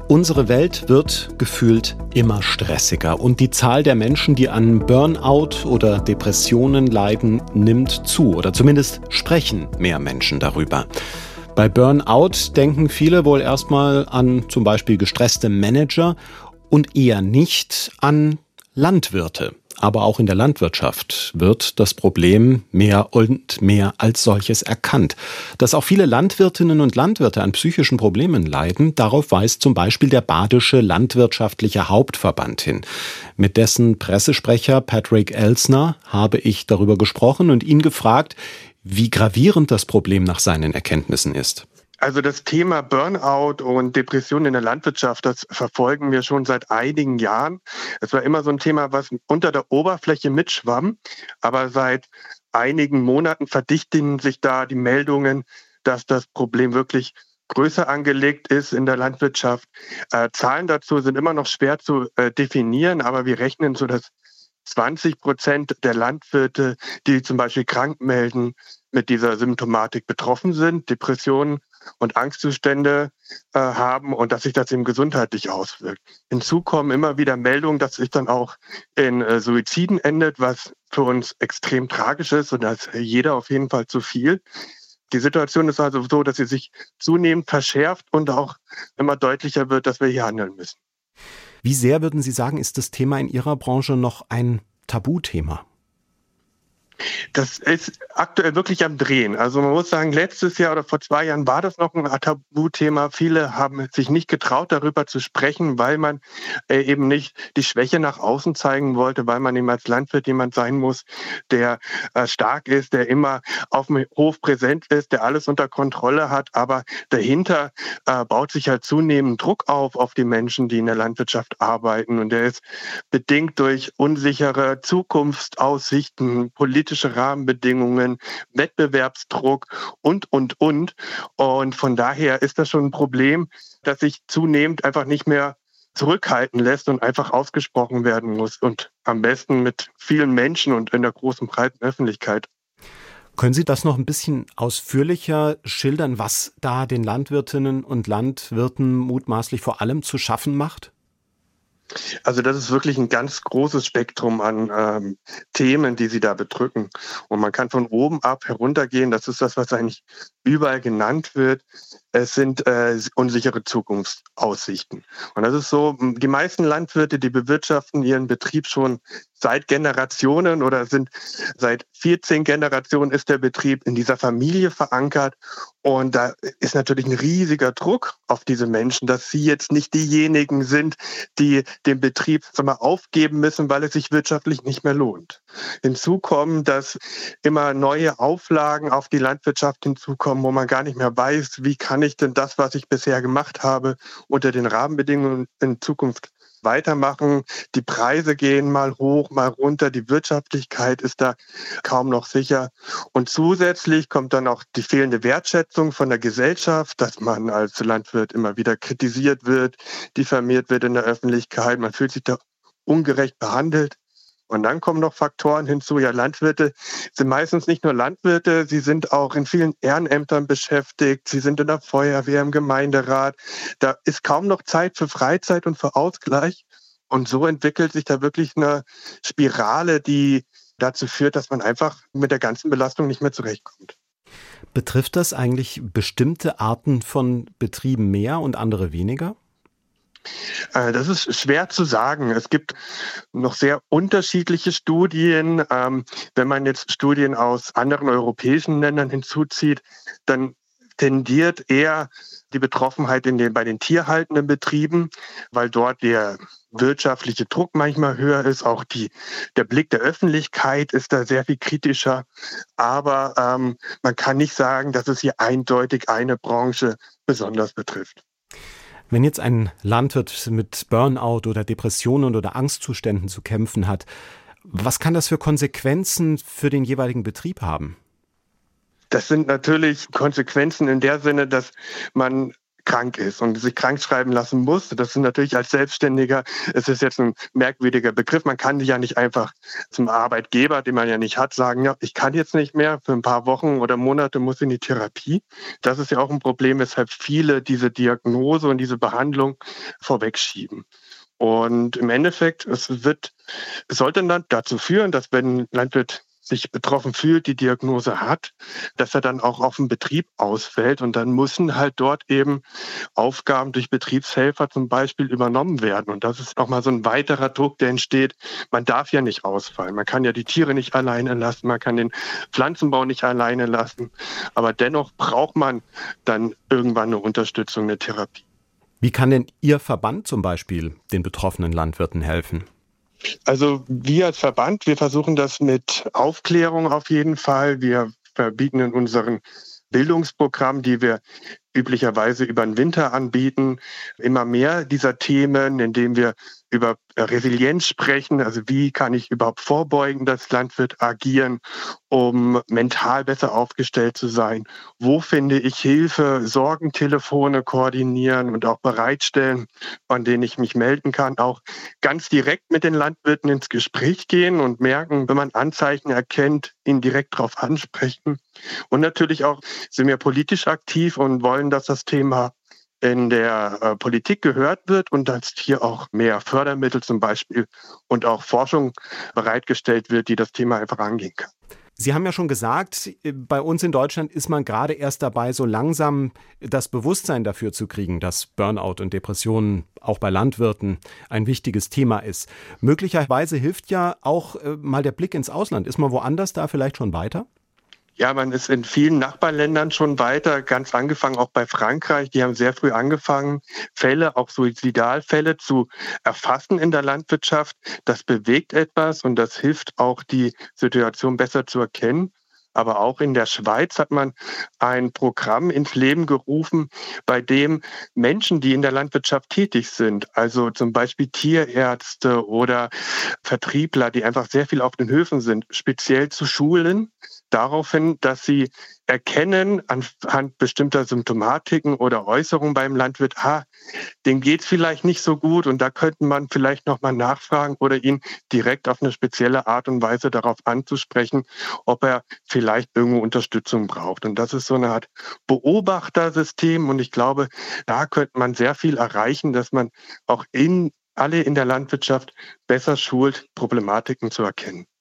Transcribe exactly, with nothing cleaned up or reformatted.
Unsere Welt wird gefühlt immer stressiger und die Zahl der Menschen, die an Burnout oder Depressionen leiden, nimmt zu. Oder zumindest sprechen mehr Menschen darüber. Bei Burnout denken viele wohl erstmal an zum Beispiel gestresste Manager und eher nicht an Landwirte. Aber auch in der Landwirtschaft wird das Problem mehr und mehr als solches erkannt. Dass auch viele Landwirtinnen und Landwirte an psychischen Problemen leiden, darauf weist zum Beispiel der Badische Landwirtschaftliche Hauptverband hin. Mit dessen Pressesprecher Patrick Elsner habe ich darüber gesprochen und ihn gefragt, wie gravierend das Problem nach seinen Erkenntnissen ist. Also das Thema Burnout und Depression in der Landwirtschaft, das verfolgen wir schon seit einigen Jahren. Es war immer so ein Thema, was unter der Oberfläche mitschwamm, aber seit einigen Monaten verdichten sich da die Meldungen, dass das Problem wirklich größer angelegt ist in der Landwirtschaft. Äh, Zahlen dazu sind immer noch schwer zu äh, definieren, aber wir rechnen so, dass zwanzig Prozent der Landwirte, die zum Beispiel krank melden, mit dieser Symptomatik betroffen sind, Depressionen und Angstzustände äh, haben und dass sich das eben gesundheitlich auswirkt. Hinzu kommen immer wieder Meldungen, dass sich dann auch in äh, Suiziden endet, was für uns extrem tragisch ist und das jeder auf jeden Fall zu viel. Die Situation ist also so, dass sie sich zunehmend verschärft und auch immer deutlicher wird, dass wir hier handeln müssen. Wie sehr, würden Sie sagen, ist das Thema in Ihrer Branche noch ein Tabuthema? Das ist aktuell wirklich am Drehen. Also man muss sagen, letztes Jahr oder vor zwei Jahren war das noch ein Tabuthema. Viele haben sich nicht getraut, darüber zu sprechen, weil man äh, eben nicht die Schwäche nach außen zeigen wollte, weil man eben als Landwirt jemand sein muss, der äh, stark ist, der immer auf dem Hof präsent ist, der alles unter Kontrolle hat. Aber dahinter äh, baut sich halt zunehmend Druck auf, auf die Menschen, die in der Landwirtschaft arbeiten. Und der ist bedingt durch unsichere Zukunftsaussichten, politische Rahmenbedingungen, Wettbewerbsdruck und, und, und. Und von daher ist das schon ein Problem, das sich zunehmend einfach nicht mehr zurückhalten lässt und einfach ausgesprochen werden muss. Und am besten mit vielen Menschen und in der großen, breiten Öffentlichkeit. Können Sie das noch ein bisschen ausführlicher schildern, was da den Landwirtinnen und Landwirten mutmaßlich vor allem zu schaffen macht? Also das ist wirklich ein ganz großes Spektrum an ähm, Themen, die sie da bedrücken. Und man kann von oben ab heruntergehen. Das ist das, was eigentlich überall genannt wird. Es sind äh, unsichere Zukunftsaussichten. Und das ist so, die meisten Landwirte, die bewirtschaften ihren Betrieb schon seit Generationen oder sind seit vierzehn Generationen ist der Betrieb in dieser Familie verankert. Und da ist natürlich ein riesiger Druck auf diese Menschen, dass sie jetzt nicht diejenigen sind, die den Betrieb sag mal, aufgeben müssen, weil es sich wirtschaftlich nicht mehr lohnt. Hinzu kommen, dass immer neue Auflagen auf die Landwirtschaft hinzukommen, wo man gar nicht mehr weiß, wie kann ich denn das, was ich bisher gemacht habe, unter den Rahmenbedingungen in Zukunft weitermachen. Die Preise gehen mal hoch, mal runter. Die Wirtschaftlichkeit ist da kaum noch sicher. Und zusätzlich kommt dann auch die fehlende Wertschätzung von der Gesellschaft, dass man als Landwirt immer wieder kritisiert wird, diffamiert wird in der Öffentlichkeit. Man fühlt sich da ungerecht behandelt. Und dann kommen noch Faktoren hinzu. Ja, Landwirte sind meistens nicht nur Landwirte, sie sind auch in vielen Ehrenämtern beschäftigt, sie sind in der Feuerwehr, im Gemeinderat. Da ist kaum noch Zeit für Freizeit und für Ausgleich. Und so entwickelt sich da wirklich eine Spirale, die dazu führt, dass man einfach mit der ganzen Belastung nicht mehr zurechtkommt. Betrifft das eigentlich bestimmte Arten von Betrieben mehr und andere weniger? Das ist schwer zu sagen. Es gibt noch sehr unterschiedliche Studien. Wenn man jetzt Studien aus anderen europäischen Ländern hinzuzieht, dann tendiert eher die Betroffenheit in den, bei den tierhaltenden Betrieben, weil dort der wirtschaftliche Druck manchmal höher ist. Auch die, der Blick der Öffentlichkeit ist da sehr viel kritischer. Aber ähm, man kann nicht sagen, dass es hier eindeutig eine Branche besonders betrifft. Wenn jetzt ein Landwirt mit Burnout oder Depressionen oder Angstzuständen zu kämpfen hat, was kann das für Konsequenzen für den jeweiligen Betrieb haben? Das sind natürlich Konsequenzen in der Sinne, dass man krank ist und sich krank schreiben lassen muss. Das ist natürlich als Selbstständiger, es ist jetzt ein merkwürdiger Begriff. Man kann ja nicht einfach zum Arbeitgeber, den man ja nicht hat, sagen, ja, ich kann jetzt nicht mehr, für ein paar Wochen oder Monate muss in die Therapie. Das ist ja auch ein Problem, weshalb viele diese Diagnose und diese Behandlung vorwegschieben. Und im Endeffekt, es wird, es sollte dann dazu führen, dass wenn ein Landwirt sich betroffen fühlt, die Diagnose hat, dass er dann auch auf dem Betrieb ausfällt. Und dann müssen halt dort eben Aufgaben durch Betriebshelfer zum Beispiel übernommen werden. Und das ist nochmal so ein weiterer Druck, der entsteht. Man darf ja nicht ausfallen. Man kann ja die Tiere nicht alleine lassen. Man kann den Pflanzenbau nicht alleine lassen. Aber dennoch braucht man dann irgendwann eine Unterstützung, eine Therapie. Wie kann denn Ihr Verband zum Beispiel den betroffenen Landwirten helfen? Also wir als Verband, wir versuchen das mit Aufklärung auf jeden Fall. Wir verbieten in unseren Bildungsprogrammen, die wir üblicherweise über den Winter anbieten, immer mehr dieser Themen, indem wir über Resilienz sprechen, also wie kann ich überhaupt vorbeugen, dass Landwirt agieren, um mental besser aufgestellt zu sein. Wo finde ich Hilfe, Sorgentelefone koordinieren und auch bereitstellen, an denen ich mich melden kann. Auch ganz direkt mit den Landwirten ins Gespräch gehen und merken, wenn man Anzeichen erkennt, ihn direkt darauf ansprechen. Und natürlich auch sind wir politisch aktiv und wollen, dass das Thema in der äh, Politik gehört wird und dass hier auch mehr Fördermittel zum Beispiel und auch Forschung bereitgestellt wird, die das Thema einfach angehen kann. Sie haben ja schon gesagt, bei uns in Deutschland ist man gerade erst dabei, so langsam das Bewusstsein dafür zu kriegen, dass Burnout und Depressionen auch bei Landwirten ein wichtiges Thema ist. Möglicherweise hilft ja auch äh, mal der Blick ins Ausland. Ist man woanders da vielleicht schon weiter? Ja, man ist in vielen Nachbarländern schon weiter, ganz angefangen auch bei Frankreich. Die haben sehr früh angefangen, Fälle, auch Suizidalfälle zu erfassen in der Landwirtschaft. Das bewegt etwas und das hilft auch, die Situation besser zu erkennen. Aber auch in der Schweiz hat man ein Programm ins Leben gerufen, bei dem Menschen, die in der Landwirtschaft tätig sind, also zum Beispiel Tierärzte oder Vertriebler, die einfach sehr viel auf den Höfen sind, speziell zu schulen, daraufhin, dass sie erkennen anhand bestimmter Symptomatiken oder Äußerungen beim Landwirt, ah, dem geht's vielleicht nicht so gut und da könnte man vielleicht nochmal nachfragen oder ihn direkt auf eine spezielle Art und Weise darauf anzusprechen, ob er vielleicht irgendwo Unterstützung braucht. Und das ist so eine Art Beobachtersystem und ich glaube, da könnte man sehr viel erreichen, dass man auch in alle in der Landwirtschaft besser schult, Problematiken zu erkennen.